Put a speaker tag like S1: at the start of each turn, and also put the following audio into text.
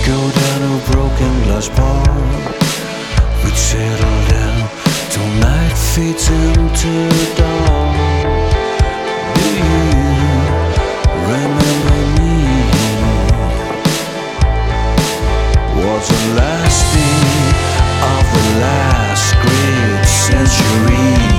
S1: go down a broken glass bar. We'd settle down till night fades into dawn. Do you remember me? Was the last day of the last great century.